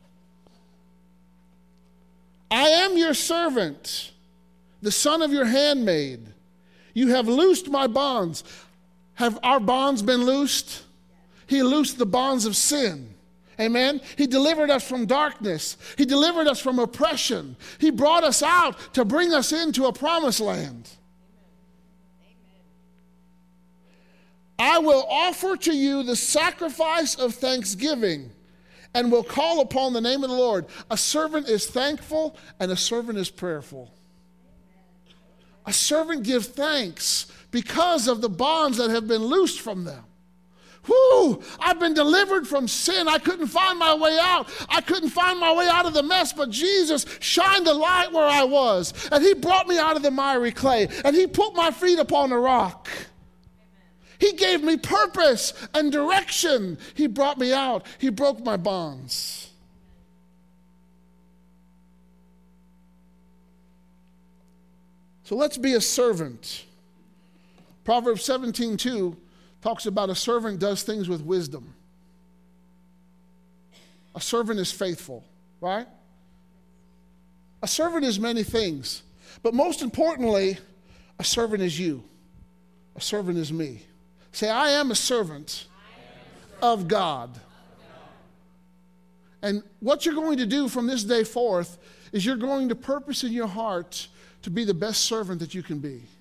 I am your servant, the son of your handmaid. You have loosed my bonds. Have our bonds been loosed? He loosed the bonds of sin. Amen. He delivered us from darkness. He delivered us from oppression. He brought us out to bring us into a promised land. I will offer to you the sacrifice of thanksgiving and will call upon the name of the Lord. A servant is thankful and a servant is prayerful. A servant gives thanks because of the bonds that have been loosed from them. Whoo! I've been delivered from sin. I couldn't find my way out. I couldn't find my way out of the mess, but Jesus shined the light where I was, and he brought me out of the miry clay, and he put my feet upon the rock. He gave me purpose and direction. He brought me out. He broke my bonds. So let's be a servant. Proverbs seventeen two talks about a servant does things with wisdom. A servant is faithful, right? A servant is many things, but most importantly, a servant is you. A servant is me. Say, I am a servant, am a servant of, God. of God. And what you're going to do from this day forth is you're going to purpose in your heart to be the best servant that you can be. Amen.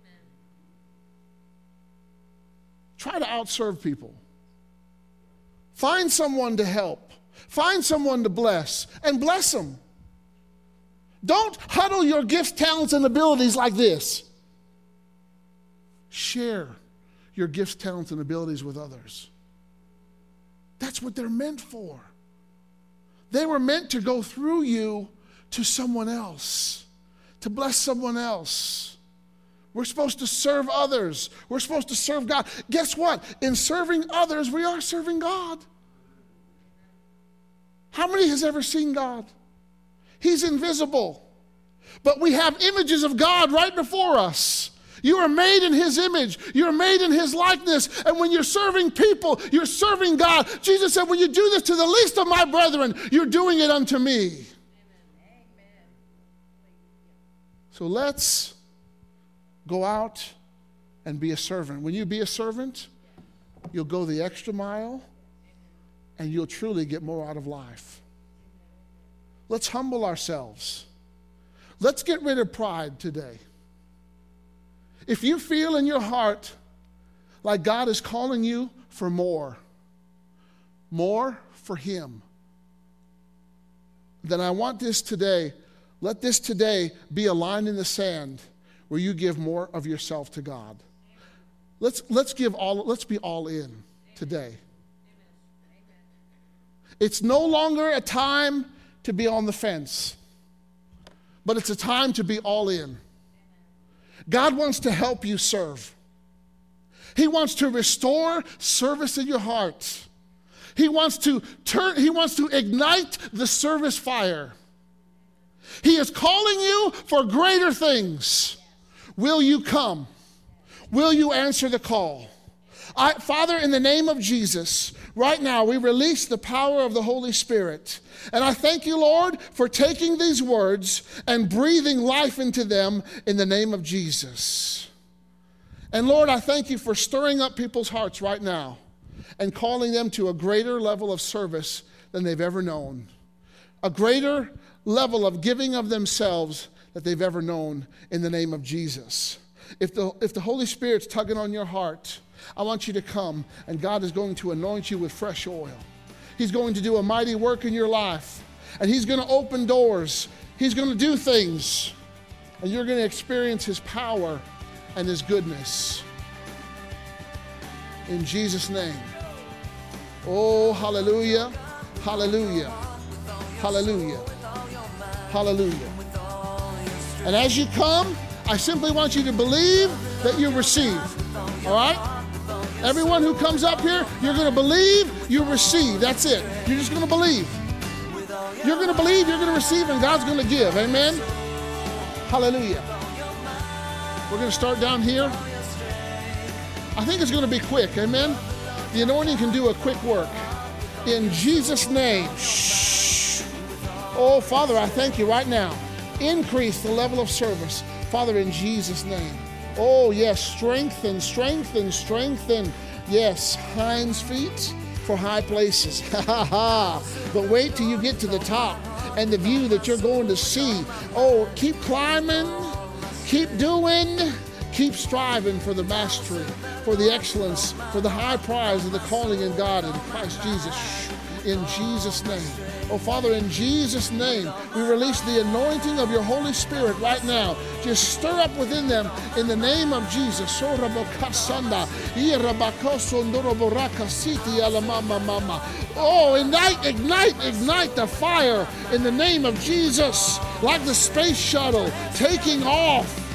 Try to outserve people. Find someone to help. Find someone to bless, and bless them. Don't huddle your gifts, talents, and abilities like this. Share your gifts, talents, and abilities with others. That's what they're meant for. They were meant to go through you to someone else, to bless someone else. We're supposed to serve others. We're supposed to serve God. Guess what? In serving others, we are serving God. How many has ever seen God? He's invisible. But we have images of God right before us. You are made in his image. You're made in his likeness. And when you're serving people, you're serving God. Jesus said, when you do this to the least of my brethren, you're doing it unto me. Amen. So let's go out and be a servant. When you be a servant, you'll go the extra mile and you'll truly get more out of life. Let's humble ourselves. Let's get rid of pride today. If you feel in your heart like God is calling you for more, more for him, then I want this today, let this today be a line in the sand where you give more of yourself to God. Let's, let's give all, let's be all in today. It's no longer a time to be on the fence, but it's a time to be all in. God wants to help you serve. He wants to restore service in your heart. He wants to turn, he wants to ignite the service fire. He is calling you for greater things. Will you come? Will you answer the call? I, Father, in the name of Jesus, right now we release the power of the Holy Spirit. And I thank you, Lord, for taking these words and breathing life into them in the name of Jesus. And Lord, I thank you for stirring up people's hearts right now. and calling them to a greater level of service than they've ever known, a greater level of giving of themselves that they've ever known in the name of Jesus. If the, if the Holy Spirit's tugging on your heart, I want you to come, and God is going to anoint you with fresh oil. He's going to do a mighty work in your life, and He's going to open doors. He's going to do things, and you're going to experience His power and His goodness. In Jesus' name. Oh, hallelujah, hallelujah, hallelujah, hallelujah. And as you come, I simply want you to believe that you receive, all right? Everyone who comes up here, you're going to believe you receive. That's it. You're just going to believe. You're going to believe, you're going to receive, and God's going to give. Amen? Hallelujah. We're going to start down here. I think it's going to be quick. Amen? The anointing can do a quick work. In Jesus' name. Shh. Oh, Father, I thank you right now. Increase the level of service. Father, in Jesus' name. Oh, yes, strengthen, strengthen, strengthen. Yes, hinds feet for high places. Ha ha ha. But wait till you get to the top and the view that you're going to see. Oh, keep climbing, keep doing, keep striving for the mastery, for the excellence, for the high prize of the calling in God in Christ Jesus. In Jesus' name. Oh, Father, in Jesus' name, we release the anointing of your Holy Spirit right now. Just stir up within them in the name of Jesus. Oh, ignite, ignite, ignite the fire in the name of Jesus, like the space shuttle taking off